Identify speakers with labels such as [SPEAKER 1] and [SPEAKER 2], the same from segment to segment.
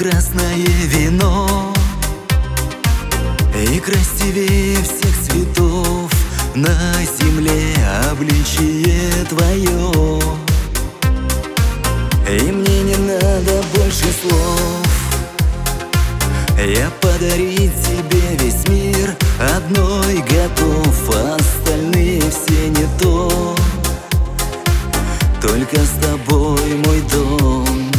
[SPEAKER 1] красное вино, и красивее всех цветов на земле обличие твое. И мне не надо больше слов, я подарить тебе весь мир одной готов, остальные все не то. Только с тобой мой дом,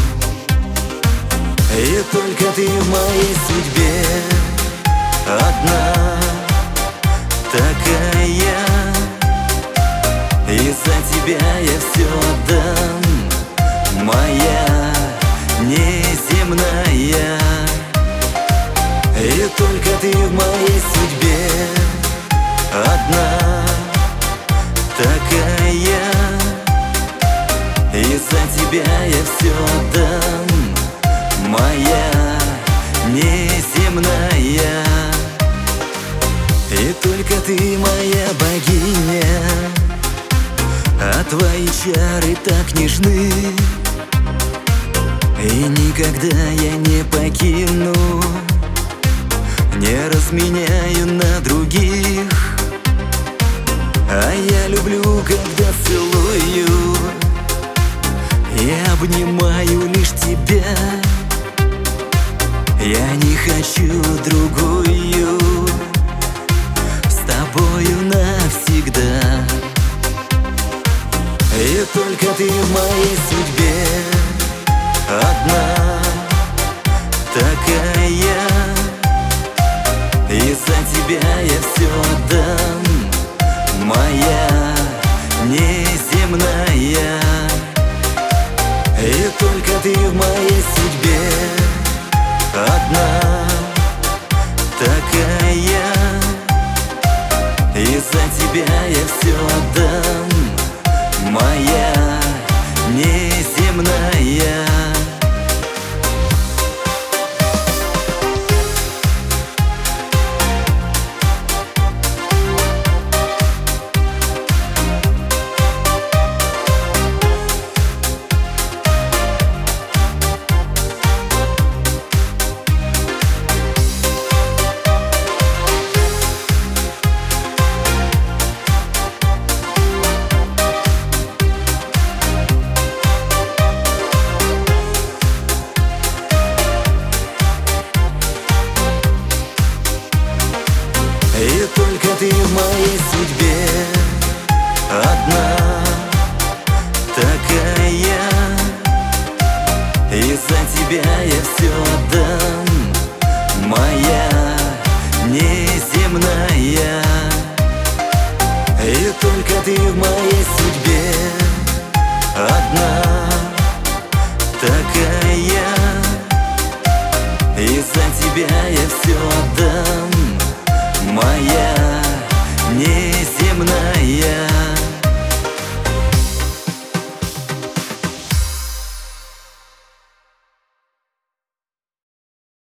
[SPEAKER 1] и только ты в моей судьбе одна такая. И за тебя я все отдам, моя неземная. И только ты в моей судьбе одна такая. И за тебя я все отдам, моя неземная. И только ты моя богиня, а твои чары так нежны. И никогда я не покину, не разменяю на других. А я люблю, когда целую и обнимаю лишь тебя. Я не хочу другую, с тобою навсегда. И только ты в моей судьбе одна такая. И за тебя я все отдам, моя неземная. И только ты в моей судьбе одна такая. И за тебя я все отдам, моя неземная. И только ты в моей судьбе одна такая. И за тебя я все отдам, моя неземная. И только ты в моей судьбе одна такая. И за тебя я все отдам, моя